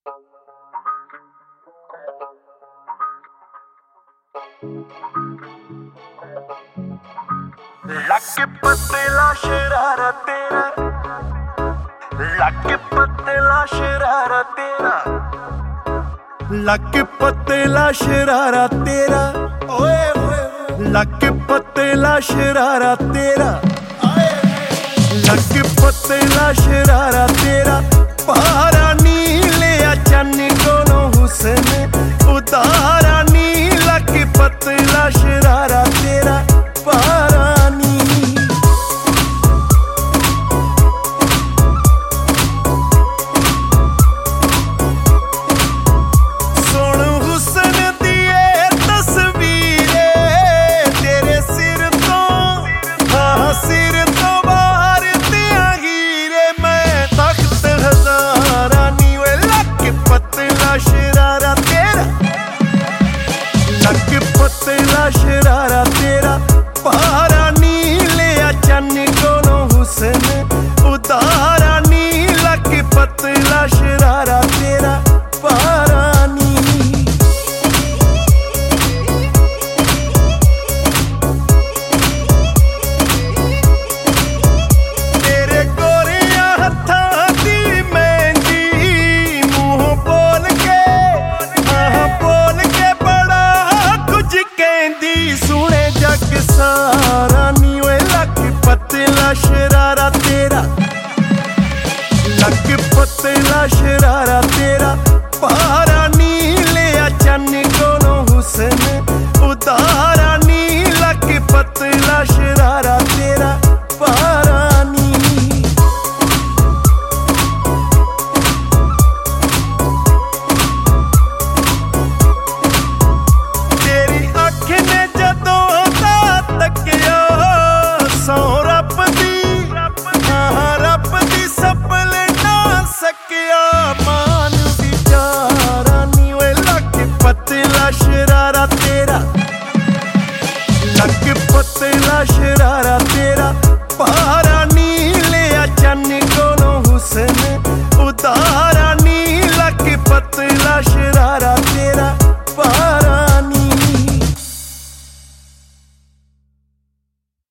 लग पतला शरारा तेरा, लग पतला शरारा तेरा, लग पतला शरारा तेरा, ओए ओए लग पतला शरारा तेरा, लग पतला शरारा तेरा, पहाड़ा नीले चन कोलों हुस्न उतारा नी, लग पतला शरारा तेरा पहाड़ा नी। सुन हुस्न दिए तस्वीरें तेरे सिर तो, हाँ सिर तो बाहर दिया हीरे, मैं तख्त हजारा नी, वे लग पतला शरारा तेरा, लग पतला शरारा तेरा, पहाड़ा नीले चन कोलों हुस्न उतारा नी, लग पतला शरारा तेरा पहाड़ा नी। तेरे गोरिया हत्थां दी मेहंदी मुंह बोल के, हाँ बोल के बड़ा कुछ कहंदी, सुने जग सारा नी, वे लग पतला शरारा तेरा, लग पतला शरारा तेरा, पहाड़ा नीले चन कोलों हुस्न उतारा नी, लग पतला शरारा तेरा पहाड़ा नी। तेरी अख ने जदों दा तकिया सौ रब दी, हाँ रब दी सपल ना सकिया, मान विचारा नी, वे लग पतला शरारा तेरा, लग पतला शरारा